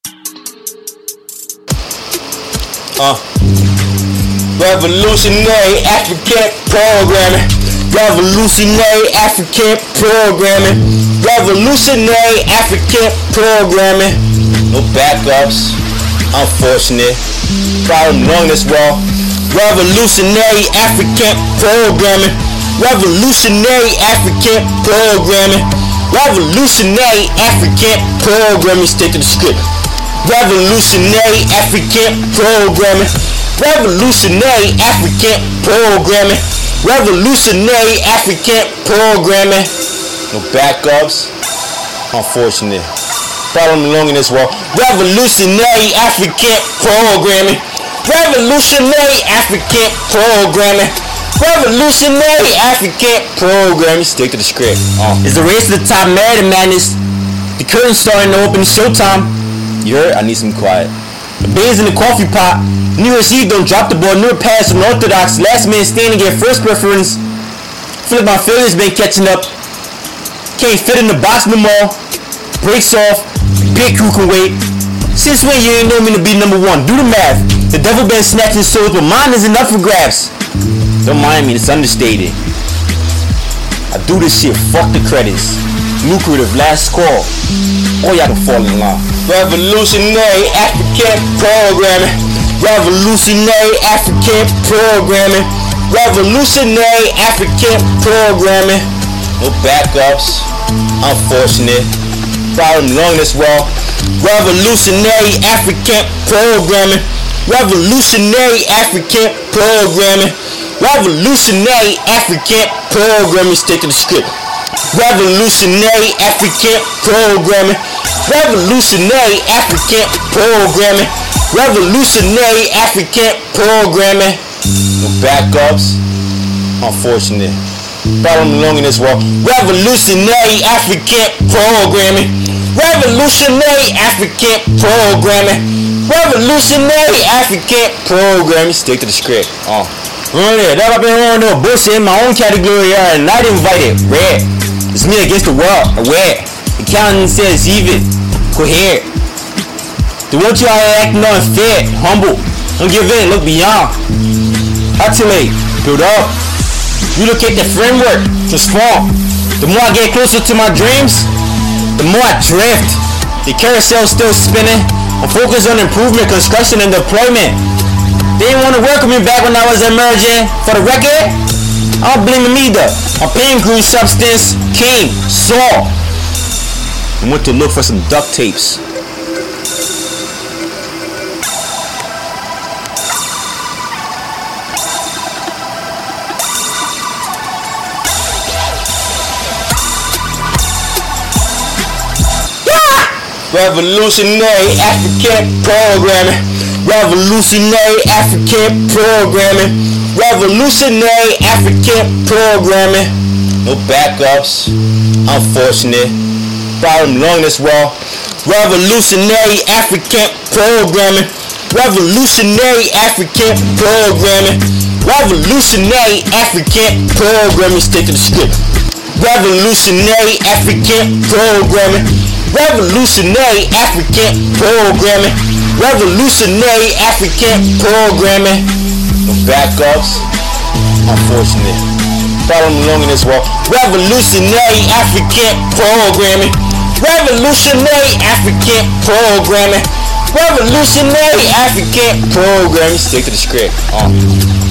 Revolutionary African programming. Revolutionary African programming. Revolutionary African programming. No backups. Unfortunate. Problem along this wall. Revolutionary African programming. Revolutionary African programming. Revolutionary African programming. Stick to the script. Revolutionary African programming. Revolutionary African programming. Revolutionary African programming. No backups. Unfortunate. Problem along in this wall. Revolutionary African programming. Revolutionary African programming. Revolutionary African programming. Stick to the script. It's the race to the top, Married to Madness. The curtain's starting to open. It's showtime. You heard? I need some quiet. The beans in the coffee pot. New Year's Eve, don't drop the ball. Newer pass from Orthodox. Last man standing, get first preference. Feel like my feelings been catching up. Can't fit in the box no more. Breaks off. Big crew can wait. Since when you ain't know me to be number one? Do the math. The devil been snatching souls, but mine isn't up for grabs. Don't mind me, it's understated. I do this shit, fuck the credits. Lucrative, last call. All y'all can fall in line. Revolutionary African programming. Revolutionary African programming. Revolutionary African programming. No backups. Unfortunate. Problem along this wall. Revolutionary African programming. Revolutionary African programming. Revolutionary African programming. Stick to the script. Revolutionary African programming. Revolutionary African programming. Revolutionary African programming. No backups. Unfortunate. Problem along in this wall. Revolutionary African programming. Revolutionary African programming. Revolutionary African programming. Stick to the script. Yeah, that I've been on no bullshit in my own category, and not invited. Rare. It's me against the world. Aware. The counting says even. Coherent. They want you out here acting unfair. Humble. Don't give in. Look beyond. Articulate. Build up. Relocate the framework. Transform. The more I get closer to my dreams, the more I drift. The carousel's still spinning. I'm focused on improvement, construction, and deployment. They didn't want to welcome me back when I was emerging. For the record, I don't blame them either. My pain grew substance, came, saw. I went to look for some duct tapes. Revolutionary African programming. Revolutionary African programming. Revolutionary African programming. No backups. Unfortunate. Problem along this wall. Revolutionary African programming. Revolutionary African programming. Revolutionary African programming. Stick to the script. Revolutionary African programming. Revolutionary African programming. Revolutionary African programming. No backups. Unfortunate. Problem along in this wall. Revolutionary African programming. Revolutionary African programming. Revolutionary African programming. Stick to the script.